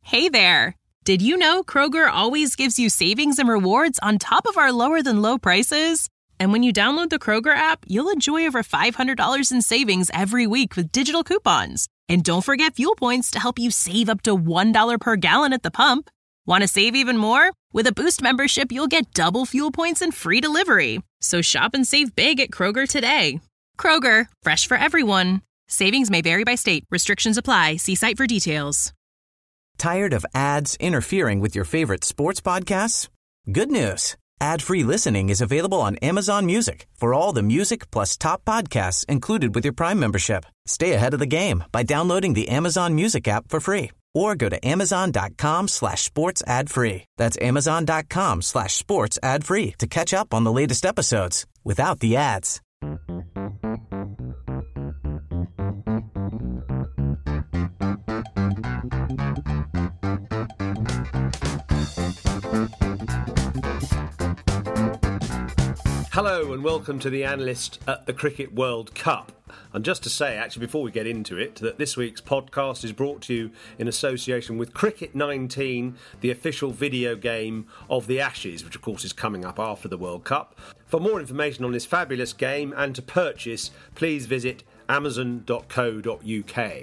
Hey there! Did you know Kroger always gives you savings and rewards on top of our lower-than-low prices? And when you download the Kroger app, you'll enjoy over $500 in savings every week with digital coupons. And don't forget fuel points to help you save up to $1 per gallon at the pump. Want to save even more? With a Boost membership, you'll get double fuel points and free delivery. So shop and save big at Kroger today. Kroger, fresh for everyone. Savings may vary by state. Restrictions apply. See site for details. Tired of ads interfering with your favorite sports podcasts? Good news. Ad-free listening is available on Amazon Music for all the music plus top podcasts included with your Prime membership. Stay ahead of the game by downloading the Amazon Music app for free or go to amazon.com/sports ad free. That's amazon.com/sports ad free to catch up on the latest episodes without the ads. Hello and welcome to The Analyst at the Cricket World Cup. And just to say, actually, before we get into it, that this week's podcast is brought to you in association with Cricket 19, the official video game of the Ashes, which of course is coming up after the World Cup. For more information on this fabulous game and to purchase, please visit amazon.co.uk.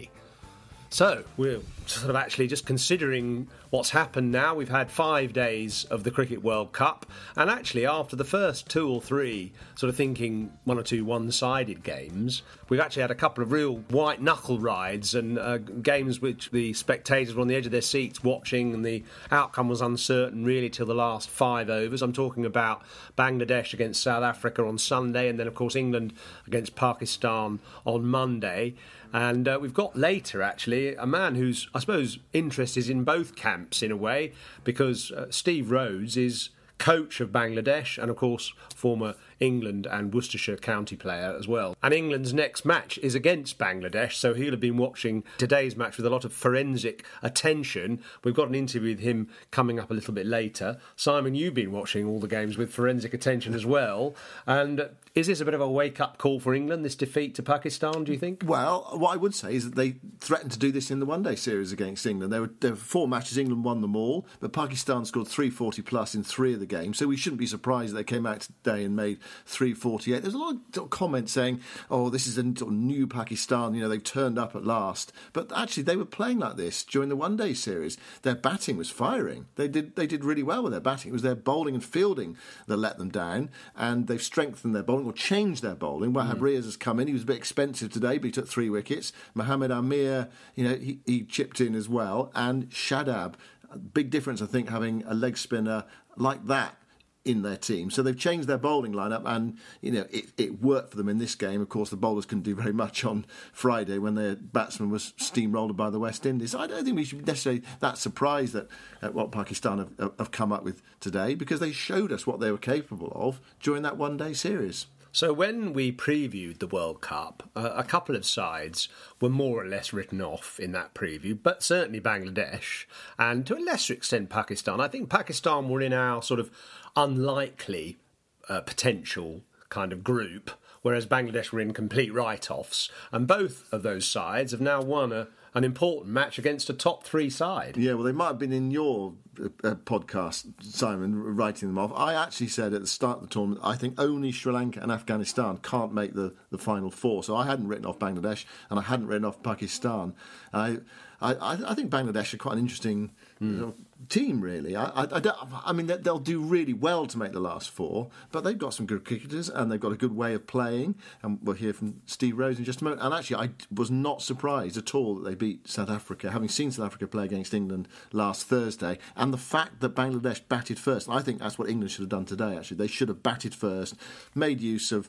So, we're sort of actually just considering what's happened now. We've had 5 days of the Cricket World Cup, and actually after the first 2 or 3 sort of thinking 1 or 2 one-sided games, we've actually had a couple of real white-knuckle rides and games which the spectators were on the edge of their seats watching, and the outcome was uncertain really till the last 5 overs. I'm talking about Bangladesh against South Africa on Sunday, and then of course England against Pakistan on Monday. And we've got later, actually, a man whose, I suppose, interest is in both camps in a way, because Steve Rhodes is coach of Bangladesh and, of course, former England and Worcestershire county player as well. And England's next match is against Bangladesh, so he'll have been watching today's match with a lot of forensic attention. We've got an interview with him coming up a little bit later. Simon, you've been watching all the games with forensic attention as well. And is this a bit of a wake-up call for England, this defeat to Pakistan, do you think? Well, what I would say is that they threatened to do this in the one-day series against England. There were 4 matches, England won them all, but Pakistan scored 340-plus in 3 of the games, so we shouldn't be surprised that they came out today and made 348. There's a lot of comments saying, oh, this is a sort of new Pakistan, you know, they've turned up at last. But actually, they were playing like this during the one-day series. Their batting was firing. They did really well with their batting. It was their bowling and fielding that let them down, and they've strengthened their bowling or changed their bowling. Wahab Riaz has come in. He was a bit expensive today, but he took 3 wickets. Mohammed Amir, you know, he chipped in as well. And Shadab, big difference, I think, having a leg spinner like that in their team. So they've changed their bowling lineup, and you know it worked for them in this game. Of course, the bowlers couldn't do very much on Friday when their batsman was steamrolled by the West Indies. I don't think we should be necessarily that surprised at what Pakistan have come up with today, because they showed us what they were capable of during that one-day series. So when we previewed the World Cup, a couple of sides were more or less written off in that preview, but certainly Bangladesh and to a lesser extent Pakistan. I think Pakistan were in our sort of unlikely potential kind of group, whereas Bangladesh were in complete write-offs. And both of those sides have now won an important match against a top 3 side. Yeah, well, they might have been in your podcast, Simon, writing them off. I actually said at the start of the tournament, I think only Sri Lanka and Afghanistan can't make the final 4. So I hadn't written off Bangladesh and I hadn't written off Pakistan. I think Bangladesh are quite an interesting team, really. I mean, they'll do really well to make the last 4, but they've got some good cricketers and they've got a good way of playing. And we'll hear from Steve Rhodes in just a moment. And actually, I was not surprised at all that they beat South Africa, having seen South Africa play against England last Thursday. And the fact that Bangladesh batted first, and I think that's what England should have done today, actually. They should have batted first, made use of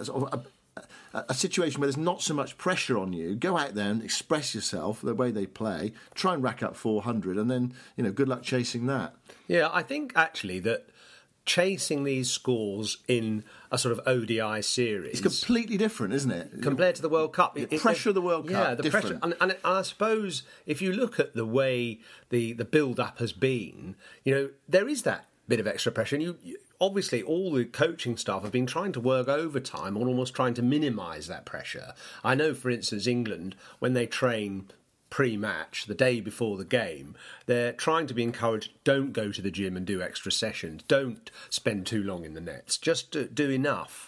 a situation where there's not so much pressure on you. Go out there and express yourself the way they play, try and rack up 400, and then, you know, good luck chasing that. Yeah, I think actually that chasing these scores in a sort of ODI series... It's completely different, isn't it? Compared to the World Cup. The pressure of the World Cup, yeah, the different. pressure. And I suppose if you look at the way the build-up has been, you know, there is that bit of extra pressure. And you obviously, all the coaching staff have been trying to work overtime on almost trying to minimise that pressure. I know, for instance, England, when they train pre-match, the day before the game, they're trying to be encouraged, don't go to the gym and do extra sessions, don't spend too long in the nets, just do enough.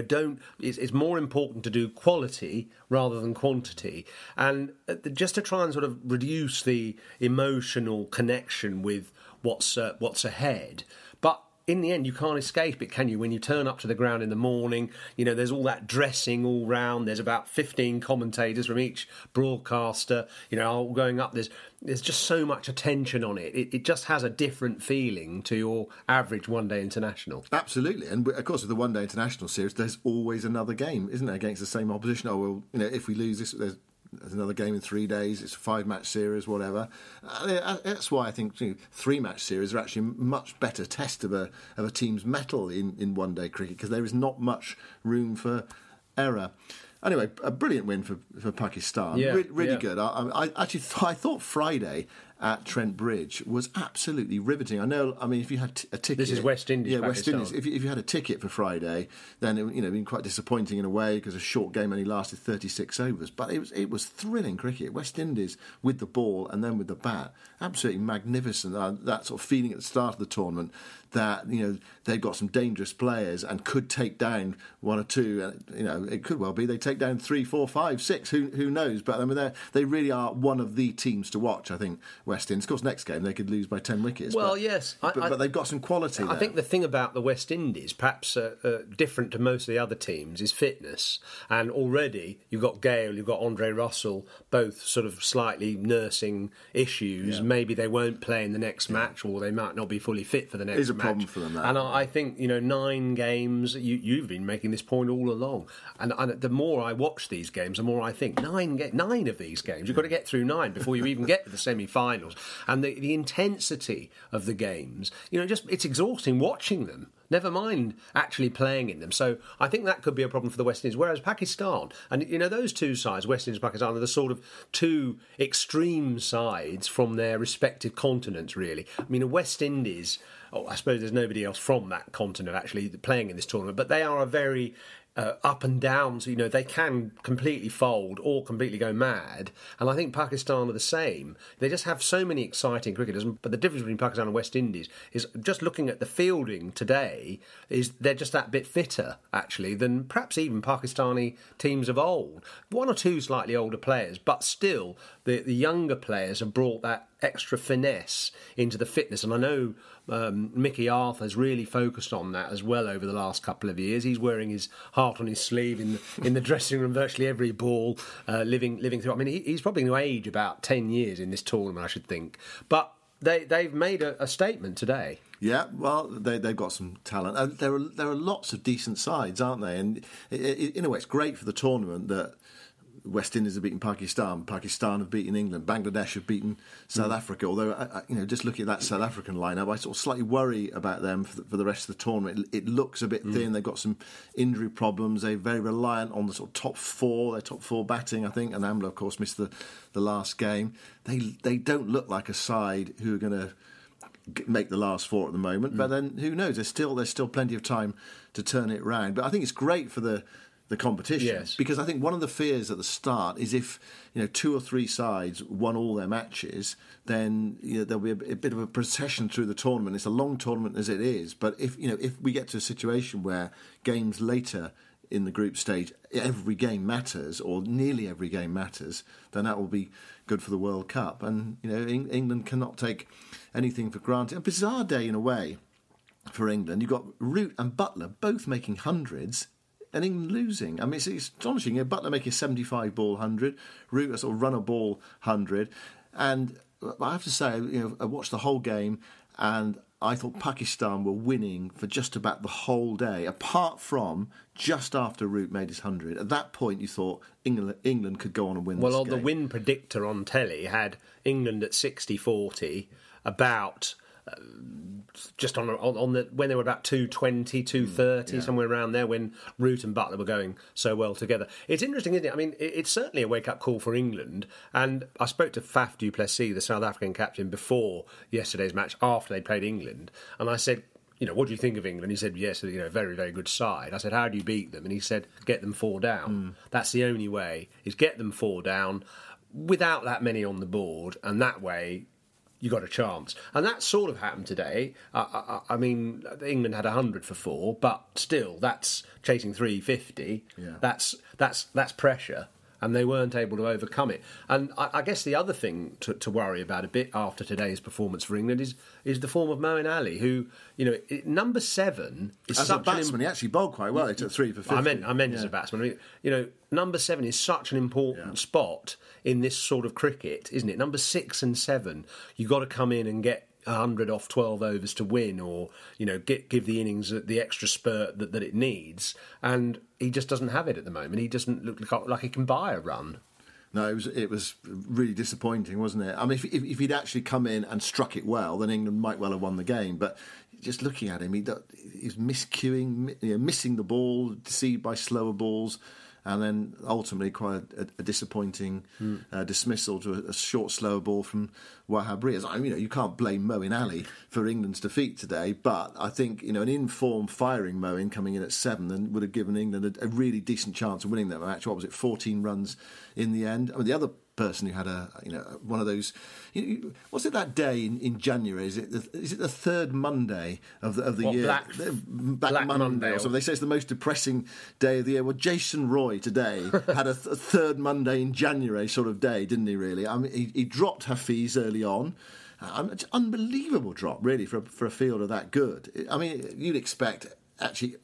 It's more important to do quality rather than quantity, and just to try and sort of reduce the emotional connection with what's ahead. But in the end, you can't escape it, can you? When you turn up to the ground in the morning, there's all that dressing all round. There's about 15 commentators from each broadcaster, all going up. There's just so much attention on it. It just has a different feeling to your average one-day international. Absolutely. And, of course, with the one-day international series, there's always another game, isn't there, against the same opposition? Oh, well, if we lose this, there's another game in 3 days. It's a 5-match series, whatever. That's why I think 3-match series are actually a much better test of a team's mettle in one-day cricket, because there is not much room for error. Anyway, a brilliant win for Pakistan. Yeah, really good. I thought Friday at Trent Bridge was absolutely riveting. If you had a ticket... This is West Indies, Yeah, Pakistan. West Indies. If you had a ticket for Friday, then it would been quite disappointing in a way, because a short game only lasted 36 overs. But it was thrilling cricket. West Indies with the ball and then with the bat. Absolutely magnificent. That sort of feeling at the start of the tournament that, they've got some dangerous players and could take down one or two. It could well be they take down 3, 4, 5, 6. Who knows? But they really are one of the teams to watch, I think, West Indies. Of course, next game they could lose by 10 wickets. Well, yes. But they've got some quality there. I think the thing about the West Indies, perhaps different to most of the other teams, is fitness. And already you've got Gale, you've got Andre Russell, both sort of slightly nursing issues. Yeah. Maybe they won't play in the next match, or they might not be fully fit for the next match. It's a problem for them, that. And I think, 9 games, you've been making this point all along. And the more I watch these games, the more I think, 9 of these games, you've got to get through 9 before you even get to the semi-finals. And the intensity of the games, it's exhausting watching them, never mind actually playing in them. So I think that could be a problem for the West Indies. Whereas Pakistan, and those two sides, West Indies and Pakistan, are the sort of two extreme sides from their respective continents, really. West Indies, I suppose there's nobody else from that continent actually playing in this tournament, but they are a very up and down, so they can completely fold or completely go mad, and I think Pakistan are the same. They just have so many exciting cricketers, but the difference between Pakistan and West Indies is, just looking at the fielding today, is they're just that bit fitter actually than perhaps even Pakistani teams of old. 1 or 2 slightly older players, but still the younger players have brought that extra finesse into the fitness, and I know Mickey Arthur's really focused on that as well over the last couple of years. He's wearing his heart on his sleeve in the dressing room virtually every ball, living through. He's probably going to age about 10 years in this tournament, I should think. But they've made a statement today. Yeah, well, they've got some talent. There are lots of decent sides, aren't they? And in a way, it's great for the tournament that West Indies have beaten Pakistan have beaten England, Bangladesh have beaten South Africa. Although, just looking at that South African lineup, I sort of slightly worry about them for the rest of the tournament. It looks a bit thin. They've got some injury problems. They're very reliant on the sort of top 4. Their top 4 batting, I think. And Amla, of course, missed the last game. They don't look like a side who are going to make the last 4 at the moment. But then, who knows? There's still plenty of time to turn it round. But I think it's great for the competition, yes. Because I think one of the fears at the start is if 2 or 3 sides won all their matches, then there'll be a bit of a procession through the tournament. It's a long tournament as it is, but if we get to a situation where games later in the group stage, every game matters, or nearly every game matters, then that will be good for the World Cup. And England cannot take anything for granted. A bizarre day in a way for England. You've got Root and Buttler both making hundreds, and England losing. It's astonishing. Buttler making a 75-ball 100, Root a sort of run-a-ball 100. And I have to say, I watched the whole game, and I thought Pakistan were winning for just about the whole day, apart from just after Root made his 100. At that point, you thought England could go on and win this game. Well, the win predictor on telly had England at 60-40, about... just on the when they were about 220, 230, somewhere around there, when Root and Buttler were going so well together. It's interesting, isn't it? It's certainly a wake-up call for England, and I spoke to Faf du Plessis, the South African captain, before yesterday's match, after they played England, and I said, what do you think of England? He said, yes, very, very good side. I said, how do you beat them? And he said, get them 4 down. That's the only way, is get them 4 down. without that many on the board, and that way you got a chance. And that sort of happened today. I mean, England had 100 for 4, but still, that's chasing 350. Yeah. That's pressure. And they weren't able to overcome it. And I guess the other thing to worry about a bit after today's performance for England is the form of Moeen Ali, who, number 7 is as such a batsman, he actually bowled quite well. He took 3 for 50. I meant as a batsman. I mean, number 7 is such an important spot in this sort of cricket, isn't it? Number 6 and 7, you've got to come in and get 100 off 12 overs to win, or give the innings the extra spurt that it needs, and he just doesn't have it at the moment. He doesn't look like he can buy a run. No, it was really disappointing, wasn't it? I mean, if he'd actually come in and struck it well, then England might well have won the game. But just looking at him, he's miscuing, missing the ball, deceived by slower balls. And then ultimately quite a disappointing dismissal to a short, slower ball from Wahab Riaz. I mean, you can't blame Moeen Ali for England's defeat today, but I think an in-form firing Moeen coming in at 7 then would have given England a really decent chance of winning that match. What was it, 14 runs in the end? I mean, the other person who had one of those. Was it that day in January? Is it the third Monday of the year? Black Monday or something. They say it's the most depressing day of the year. Well, Jason Roy today had a third Monday in January sort of day, didn't he? Really, I mean, he dropped Hafiz early on. Unbelievable drop, really, for a fielder that good. I mean, you'd expect actually,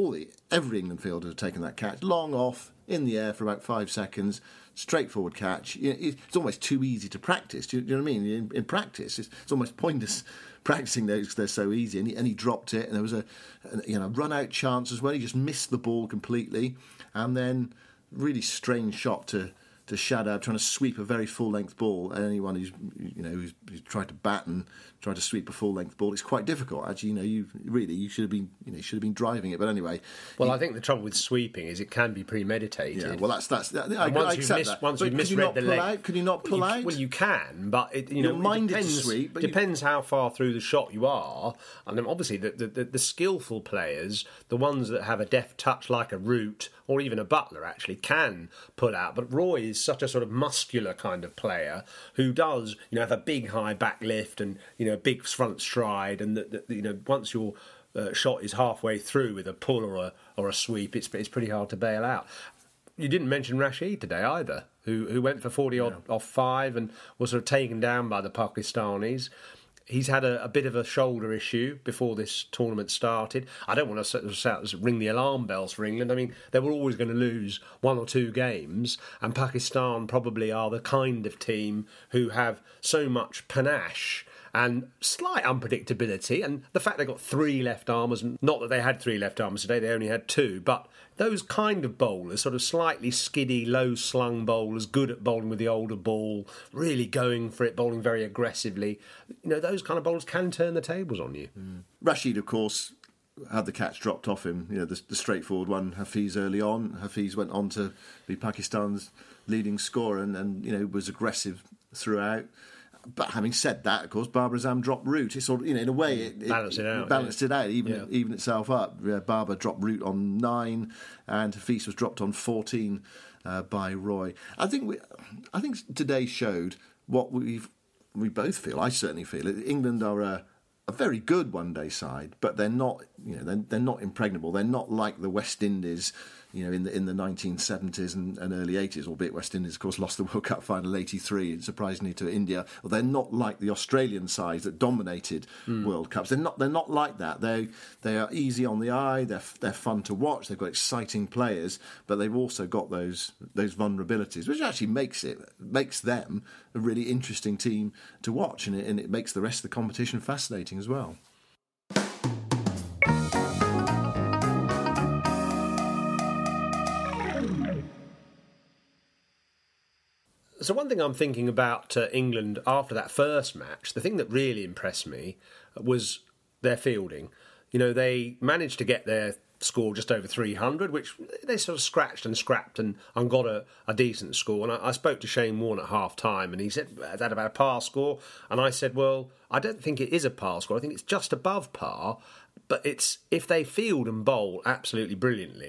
every England fielder had taken that catch long off in the air for about 5 seconds. Straightforward catch. It's almost too easy to practice. Do you know what I mean? In practice, it's almost pointless practicing those because they're so easy. And he dropped it, and there was a run-out chance as well. He just missed the ball completely, and then really strange shot to Shadab trying to sweep a very full-length ball. Anyone who's tried to bat and tried to sweep a full-length ball, it's quite difficult. Actually, you should have been driving it. But anyway, well, I think the trouble with sweeping is it can be premeditated. Yeah, well, I accept that. Once you've misread the leg, can you not pull out? Well, you can, but you're minded to sweep. But depends how far through the shot you are, and then obviously the skillful players, the ones that have a deft touch like a Root or even a Butler, actually can pull out. But Roy is such a sort of muscular kind of player who does have a big high back lift and a big front stride, and once your shot is halfway through with a pull or a sweep, it's pretty hard to bail out. You didn't mention Rashid today either, who went for 40 off 5 and was sort of taken down by the Pakistanis. He's had a bit of a shoulder issue before this tournament started. I don't want to ring the alarm bells for England. I mean, they were always going to lose 1 or 2 games, and Pakistan probably are the kind of team who have so much panache and slight unpredictability, and the fact they got 3 left-armers, not that they had 3 left-armers today, they only had 2, but those kind of bowlers, sort of slightly skiddy, low-slung bowlers, good at bowling with the older ball, really going for it, bowling very aggressively, those kind of bowlers can turn the tables on you. Rashid, of course, had the catch dropped off him, the straightforward one, Hafiz early on. Hafiz went on to be Pakistan's leading scorer and was aggressive throughout. But having said that, of course, Babar Azam dropped Root. It's sort of, in a way, it balanced it out, even itself up. Babar dropped Root on 9, and Hafiz was dropped on 14 by Roy. I think today showed what we both feel. I certainly feel it. England are a very good one-day side, but they're not. They're not impregnable. They're not like the West Indies. In the 1970s and early 80s, albeit West Indies, of course, lost the World Cup final 83, surprisingly, to India. Well, they're not like the Australian sides that dominated World Cups. They're not like that. They are easy on the eye. They're fun to watch. They've got exciting players, but they've also got those vulnerabilities, which actually makes them a really interesting team to watch, and it makes the rest of the competition fascinating as well. So one thing I'm thinking about England after that first match, the thing that really impressed me was their fielding. They managed to get their score just over 300, which they sort of scratched and scrapped and got a decent score. And I spoke to Shane Warne at half-time, and he said, is that about a par score? And I said, well, I don't think it is a par score. I think it's just above par. But if they field and bowl absolutely brilliantly,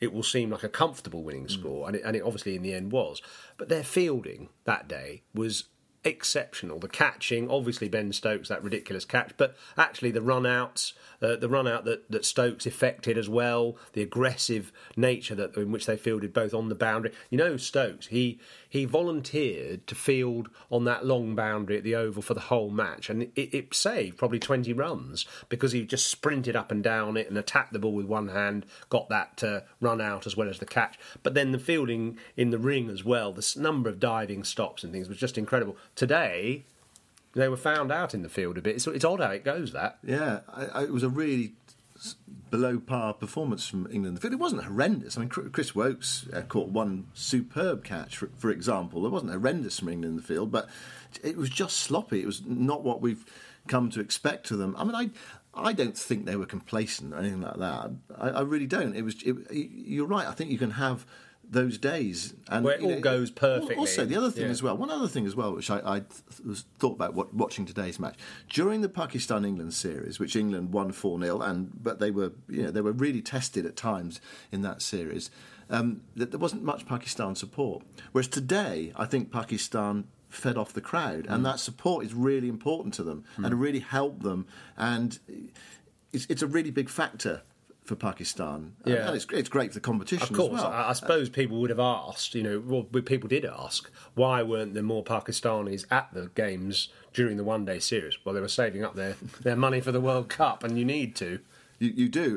it will seem like a comfortable winning score, and it obviously in the end was. But their fielding that day was exceptional. The catching, obviously Ben Stokes, that ridiculous catch, but actually the run-outs, the run-out that Stokes effected as well, the aggressive nature in which they fielded both on the boundary. You know, Stokes, he volunteered to field on that long boundary at the Oval for the whole match, and it saved probably 20 runs because he just sprinted up and down it and attacked the ball with one hand, got that run-out as well as the catch. But then the fielding in the ring as well, the number of diving stops and things was just incredible. Today, they were found out in the field a bit. It's odd how it goes, that. Yeah, it was a really below-par performance from England. It wasn't horrendous. I mean, Chris Wokes caught one superb catch, for example. It wasn't horrendous from England in the field, but it was just sloppy. It was not what we've come to expect of them. I mean, I don't think they were complacent or anything like that. I really don't. You're right. I think you can have those days and where it all goes perfectly. Also, the other thing as well, one other thing as well, which I thought about watching today's match during the Pakistan-England series, which England won 4-0, but they were really tested at times in that series. That there wasn't much Pakistan support, whereas today I think Pakistan fed off the crowd, and that support is really important to them and really helped them, and it's a really big factor for Pakistan. Yeah. And it's great for the competition of course, as well. I suppose people would have asked, people did ask, why weren't there more Pakistanis at the games during the one-day series? Well, they were saving up their money for the World Cup, and you need to. You do.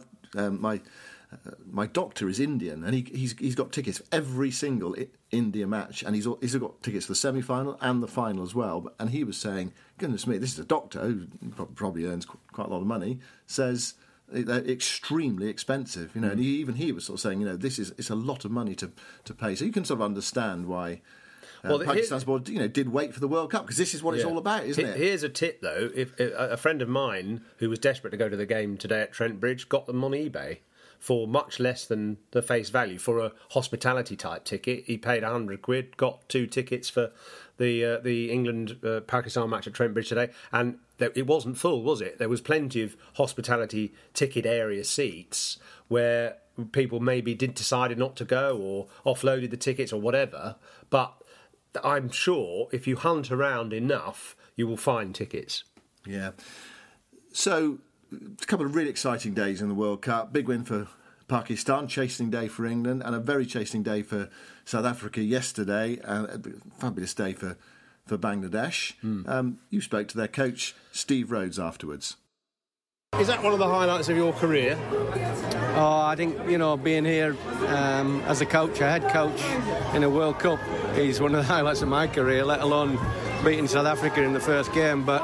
My doctor is Indian, and he's got tickets for every single India match, and he's got tickets for the semi-final and the final as well. And he was saying, goodness me, this is a doctor who probably earns quite a lot of money, says they're extremely expensive, and even he was sort of saying, it's a lot of money to pay. So you can sort of understand why Pakistan's board, did wait for the World Cup, because this is what it's all about, isn't it? Here's a tip, though. If a friend of mine who was desperate to go to the game today at Trent Bridge got them on eBay for much less than the face value for a hospitality type ticket. He paid £100, got 2 tickets for the England-Pakistan match at Trent Bridge today, and it wasn't full, was it? There was plenty of hospitality ticket area seats where people maybe decided not to go or offloaded the tickets or whatever, but I'm sure if you hunt around enough, you will find tickets. Yeah. So, a couple of really exciting days in the World Cup. Big win for Pakistan, chastening day for England, and a very chastening day for South Africa yesterday, and a fabulous day for Bangladesh. You spoke to their coach, Steve Rhodes, afterwards. Is that one of the highlights of your career? Oh, I think, being here as a coach, a head coach in a World Cup is one of the highlights of my career, let alone beating South Africa in the first game. But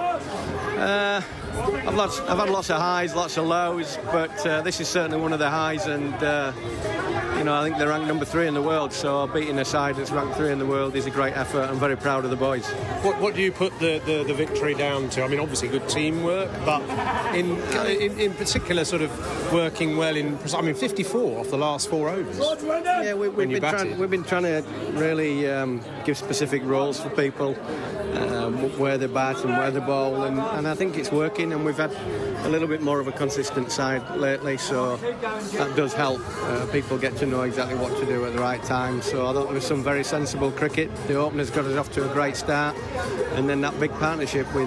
I've had lots of highs, lots of lows, but this is certainly one of the highs, and I think they're ranked number 3 in the world, so beating a side that's ranked 3 in the world is a great effort. I'm very proud of the boys. What do you put the victory down to? I mean, obviously good teamwork, but in particular, sort of working well 54 off the last 4 overs. Yeah, we've been trying to really give specific roles for people, where they bat and where they bowl, and I think it's working, and we've had a little bit more of a consistent side lately, so that does help. People get to know exactly what to do at the right time, so I thought there was some very sensible cricket. The openers got us off to a great start, and then that big partnership with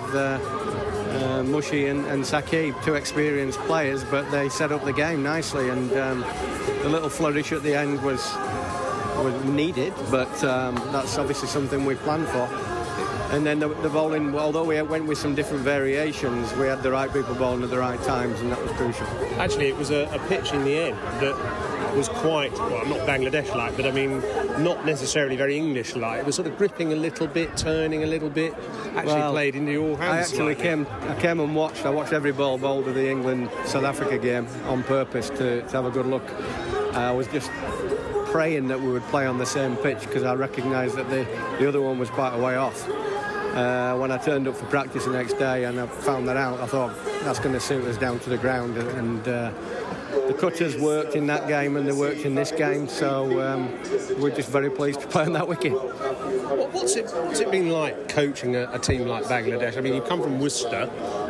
Mushy and Saqib, 2 experienced players, but they set up the game nicely, and the little flourish at the end was needed, but that's obviously something we planned for. And then the bowling, although we went with some different variations, we had the right people bowling at the right times, and that was crucial. Actually, it was a pitch in the end that was quite, not Bangladesh-like, but I mean, not necessarily very English-like. It was sort of gripping a little bit, turning a little bit, played into your hands. I came and watched. I watched every ball bowled of the England-South Africa game on purpose to have a good look. I was just praying that we would play on the same pitch, because I recognised that the other one was quite a way off. When I turned up for practice the next day and I found that out, I thought that's going to suit us down to the ground, and the cutters worked in that game and they worked in this game, so we're just very pleased to play on that wicket. What's it been like coaching a team like Bangladesh? I mean, you come from Worcester,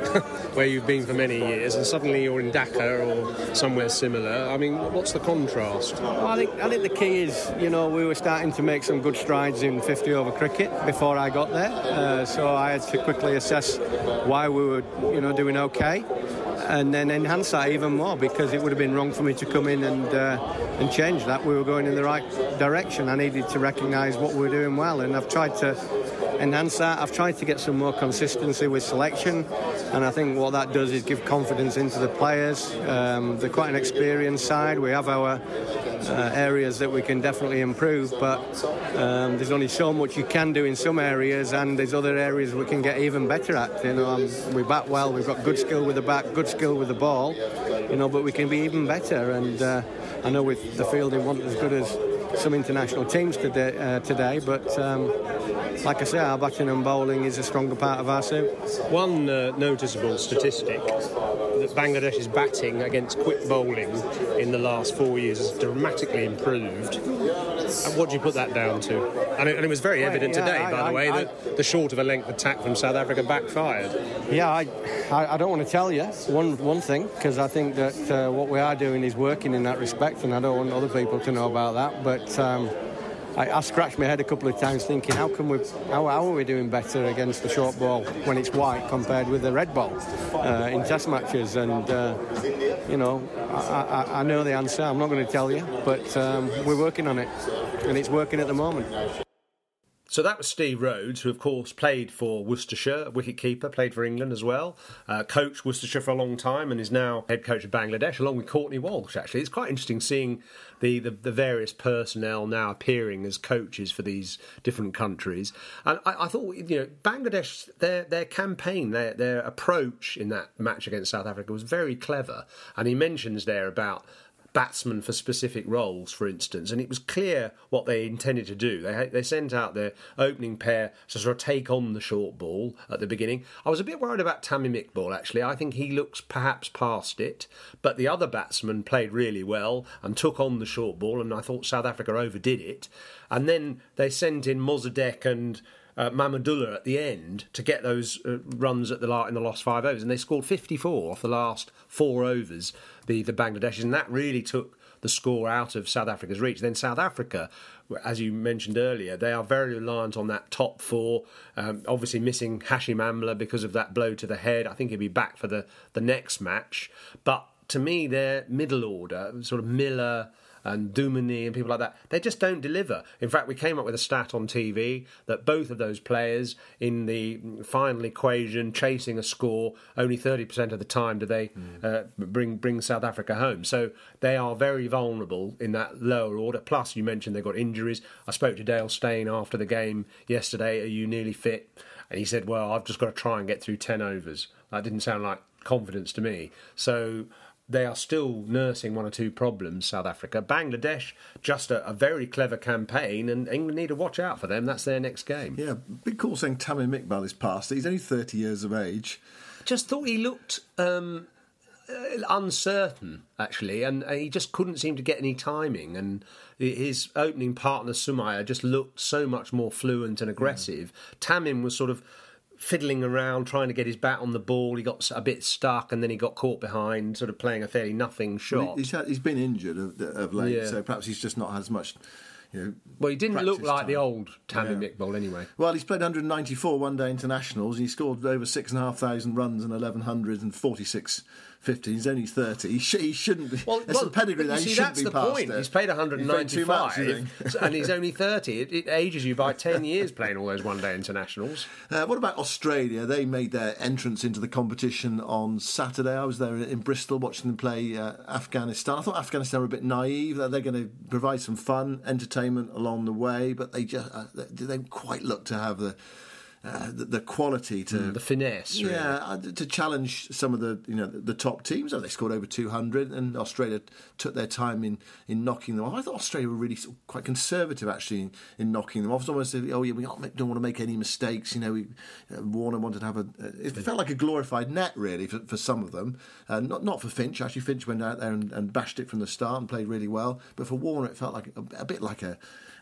where you've been for many years, and suddenly you're in Dhaka or somewhere similar. I mean, what's the contrast? Well, I think the key is, we were starting to make some good strides in 50-over cricket before I got there, so I had to quickly assess why we were, doing okay, and then enhance that even more, because it would have been wrong for me to come in and change that. We were going in the right direction. I needed to recognise what we were doing well, and I've tried to enhance that. I've tried to get some more consistency with selection, and I think what that does is give confidence into the players. They're quite an experienced side. We have our areas that we can definitely improve, but there's only so much you can do in some areas, and there's other areas we can get even better at. We bat well, we've got good skill with the bat, good skill with the ball, but we can be even better, and I know with the fielding wasn't as good as some international teams today, but like I say, our batting and bowling is a stronger part of our suit. One noticeable statistic, that Bangladesh's batting against quick bowling in the last 4 years has dramatically improved. What do you put that down to? And it was very evident today, by the way, that the short of a length attack from South Africa backfired. Yeah, I don't want to tell you one thing, because I think that what we are doing is working in that respect, and I don't want other people to know about that, but I scratched my head a couple of times thinking, how are we doing better against the short ball when it's white compared with the red ball in test matches? And I know the answer. I'm not going to tell you, but we're working on it, and it's working at the moment. So that was Steve Rhodes, who of course played for Worcestershire, wicket-keeper, played for England as well, coached Worcestershire for a long time and is now head coach of Bangladesh, along with Courtney Walsh, actually. It's quite interesting seeing the various personnel now appearing as coaches for these different countries. And I thought, Bangladesh, their campaign, their approach in that match against South Africa was very clever. And he mentions there about batsmen for specific roles, for instance, and it was clear what they intended to do. They sent out their opening pair to sort of take on the short ball at the beginning. I was a bit worried about Tamim Iqbal, actually. I think he looks perhaps past it, but the other batsmen played really well and took on the short ball, and I thought South Africa overdid it. And then they sent in Mossadegh and Mahmudullah at the end to get those runs in the last 5 overs, and they scored 54 off the last 4 overs, the Bangladeshis, and that really took the score out of South Africa's reach. Then South Africa, as you mentioned earlier, they are very reliant on that top 4, obviously missing Hashim Amla because of that blow to the head. I think he'll be back for the next match, but to me their middle order, sort of Miller and Dumini and people like that, they just don't deliver. In fact, we came up with a stat on TV that both of those players in the final equation, chasing a score, only 30% of the time do they bring South Africa home. So they are very vulnerable in that lower order. Plus, you mentioned they've got injuries. I spoke to Dale Steyn after the game yesterday. Are you nearly fit? And he said, well, I've just got to try and get through 10 overs. That didn't sound like confidence to me. So they are still nursing 1 or 2 problems, South Africa. Bangladesh, just a very clever campaign, and England need to watch out for them. That's their next game. Yeah, big call saying Tamim Iqbal is past. He's only 30 years of age. Just thought he looked uncertain, actually, and he just couldn't seem to get any timing. And his opening partner, Sumaya, just looked so much more fluent and aggressive. Yeah. Tamim was sort of fiddling around, trying to get his bat on the ball. He got a bit stuck, and then he got caught behind, sort of playing a fairly nothing shot. He's been injured of late, so perhaps he's just not had as much. Well, he didn't look like the old Tamim Iqbal anyway. Well, he's played 194 one-day internationals, and he scored over 6,500 runs and 1,146 50. He's only 30. He shouldn't be. Well, there's some pedigree there. He shouldn't be past it. That's the point. He's played 195, and he's only 30. It ages you by 10 years playing all those one-day internationals. What about Australia? They made their entrance into the competition on Saturday. I was there in Bristol watching them play Afghanistan. I thought Afghanistan were a bit naive. They're going to provide some fun, entertainment along the way, but they just they don't quite look to have the quality to the finesse, really. To challenge some of the top teams. They scored over 200, and Australia took their time in knocking them off. I thought Australia were really sort of quite conservative actually in knocking them off. It's almost we don't want to make any mistakes. Warner wanted to have it felt like a glorified net really for some of them. Not for Finch. Actually, Finch went out there and bashed it from the start and played really well. But for Warner, it felt like a bit like a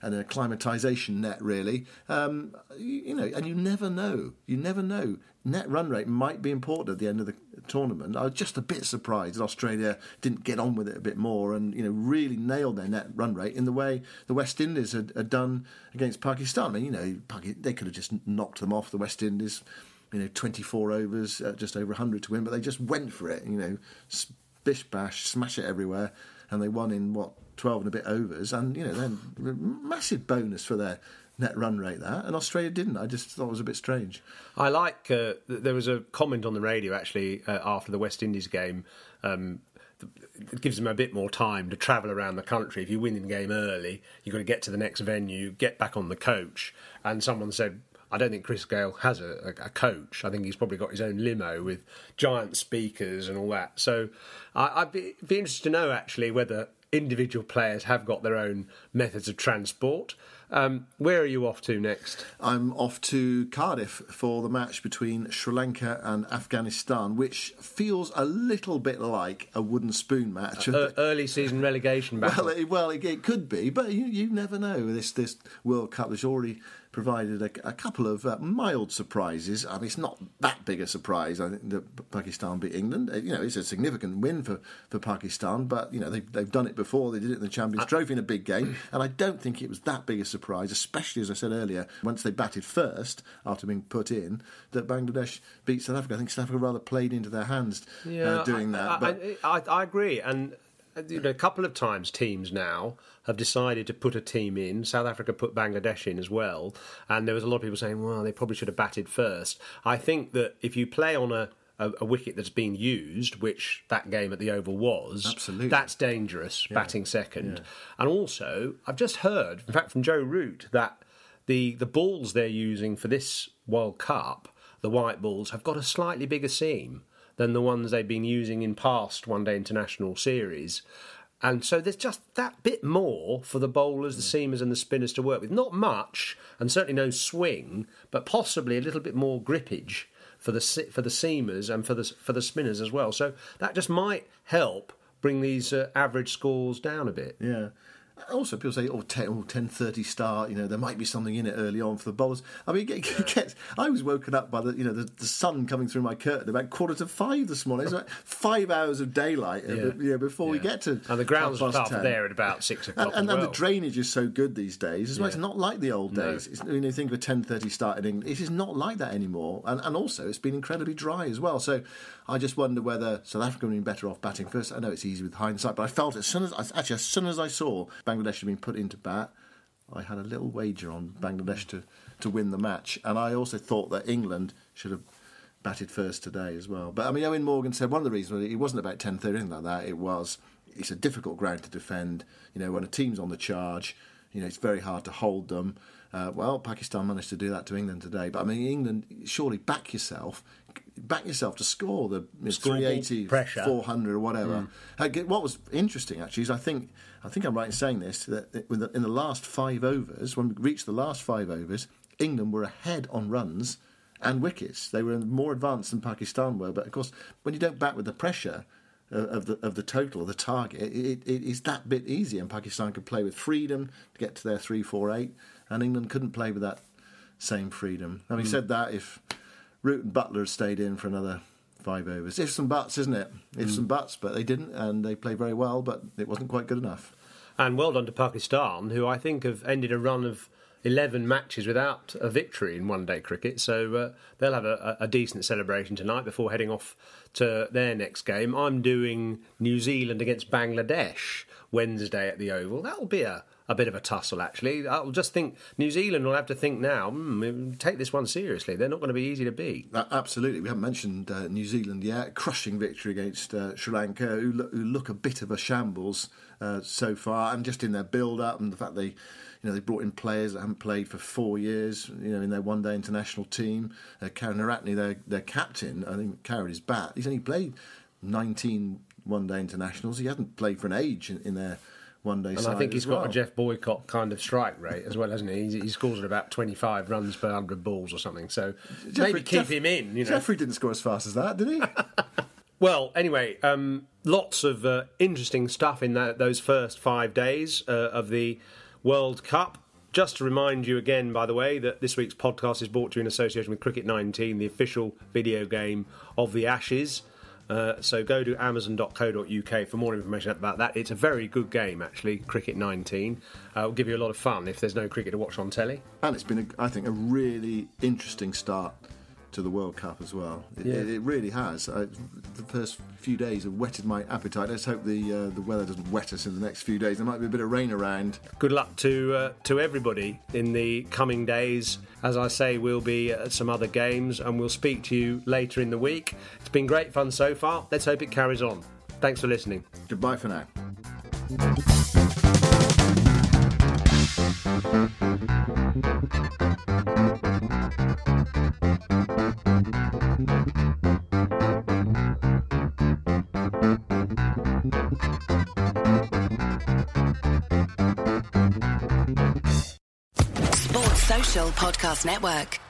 an acclimatisation net, really. And you never know. You never know. Net run rate might be important at the end of the tournament. I was just a bit surprised that Australia didn't get on with it a bit more and really nailed their net run rate in the way the West Indies had done against Pakistan. I mean, they could have just knocked them off, the West Indies. 24 overs, just over 100 to win, but they just went for it. Bish bash, smash it everywhere, and they won in 12 and a bit overs, and then massive bonus for their net run rate there, and Australia didn't. I just thought it was a bit strange. I like there was a comment on the radio actually after the West Indies game. It gives them a bit more time to travel around the country. If you win the game early, you've got to get to the next venue, get back on the coach. And someone said, I don't think Chris Gayle has a coach. I think he's probably got his own limo with giant speakers and all that. So I'd be interested to know, actually, whether individual players have got their own methods of transport. Where are you off to next? I'm off to Cardiff for the match between Sri Lanka and Afghanistan, which feels a little bit like a wooden spoon match. Early season relegation battle. Well, it could be, but you never know. This World Cup has already provided a couple of mild surprises. I mean, it's not that big a surprise, I think, that Pakistan beat England. It's a significant win for Pakistan, but they've done it before. They did it in the Champions Trophy in a big game, and I don't think it was that big a surprise, especially, as I said earlier, once they batted first after being put in, that Bangladesh beat South Africa. I think South Africa rather played into their hands doing that. I agree, and a couple of times teams now have decided to put a team in. South Africa put Bangladesh in as well, and there was a lot of people saying, well, they probably should have batted first. I think that if you play on a wicket that's been used, which that game at the Oval was, absolutely, that's dangerous, batting second. Yeah. And also, I've just heard, in fact, from Joe Root, that the balls they're using for this World Cup, the white balls, have got a slightly bigger seam than the ones they've been using in past one-day international series. And so there's just that bit more for the bowlers, the seamers and the spinners to work with. Not much, and certainly no swing, but possibly a little bit more grippage for the seamers and for the spinners as well. So that just might help bring these average scores down a bit. Yeah. Also, people say, 10:30 start, there might be something in it early on for the bowlers. I mean, I was woken up by the sun coming through my curtain about 4:45 this morning. It's like 5 hours of daylight before we get to. And the ground's up there at about 6 o'clock. And the drainage is so good these days as well. It's not like the old days. When you think of a 10:30 start in England, it is not like that anymore. And also, it's been incredibly dry as well. So I just wonder whether South Africa would have been better off batting first. I know it's easy with hindsight, but I felt as soon as I saw Bangladesh had been put into bat, I had a little wager on Bangladesh to win the match, and I also thought that England should have batted first today as well. But I mean, Owen Morgan said one of the reasons it wasn't about 10:30 or anything like that. It's a difficult ground to defend. When a team's on the charge, it's very hard to hold them. Pakistan managed to do that to England today. But I mean, England, surely back yourself to score the 380, pressure, 400 or whatever. What was interesting actually is I think I'm right in saying this, that in the last 5 overs, when we reached the last 5 overs, England were ahead on runs and wickets. They were more advanced than Pakistan were. But of course, when you don't bat with the pressure of the total, of the target, it is that bit easier, and Pakistan could play with freedom to get to their 3-4-8, and England couldn't play with that same freedom. Having said that, if Root and Butler had stayed in for another 5 overs, ifs and buts, isn't it? Ifs and buts, but they didn't, and they played very well, but it wasn't quite good enough. And well done to Pakistan, who I think have ended a run of 11 matches without a victory in one-day cricket, so they'll have a decent celebration tonight before heading off to their next game. I'm doing New Zealand against Bangladesh Wednesday at the Oval. That'll be a bit of a tussle, actually. I'll just think New Zealand will have to think now, take this one seriously. They're not going to be easy to beat. Absolutely. We haven't mentioned New Zealand yet. Crushing victory against Sri Lanka, who look a bit of a shambles so far, and just in their build-up and the fact they brought in players that haven't played for 4 years, in their one-day international team. Karen Naratne, their captain, I think carried his bat. He's only played 19 one-day internationals. He hasn't played for an age in their one-day side. And I think he's got a Jeff Boycott kind of strike rate as well, hasn't he? He scores at about 25 runs per 100 balls or something. So maybe keep him in. Jeffrey didn't score as fast as that, did he? Well, anyway, lots of interesting stuff in those first 5 days of the World Cup. Just to remind you again, by the way, that this week's podcast is brought to you in association with Cricket 19, the official video game of the Ashes. So go to amazon.co.uk for more information about that. It's a very good game, actually, Cricket 19. It'll give you a lot of fun if there's no cricket to watch on telly. And it's been, I think, a really interesting start to the World Cup as well. It really has. The first few days have whetted my appetite. Let's hope the weather doesn't wet us in the next few days. There might be a bit of rain around. Good luck to everybody in the coming days. As I say, we'll be at some other games and we'll speak to you later in the week. It's been great fun so far. Let's hope it carries on. Thanks for listening. Goodbye for now. Sports Social Podcast Network.